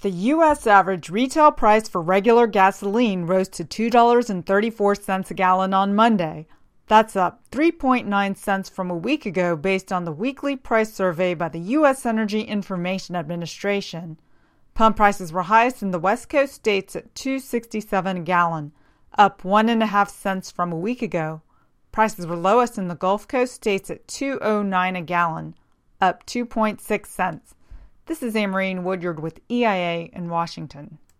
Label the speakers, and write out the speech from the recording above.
Speaker 1: The U.S. average retail price for regular gasoline rose to $2.34 a gallon on Monday. That's up 3.9 cents from a week ago based on the weekly price survey by the U.S. Energy Information Administration. Pump prices were highest in the West Coast states at $2.67 a gallon, up 1.5 cents from a week ago. Prices were lowest in the Gulf Coast states at $2.09 a gallon, up 2.6 cents. This is Amarine Woodyard with EIA in Washington.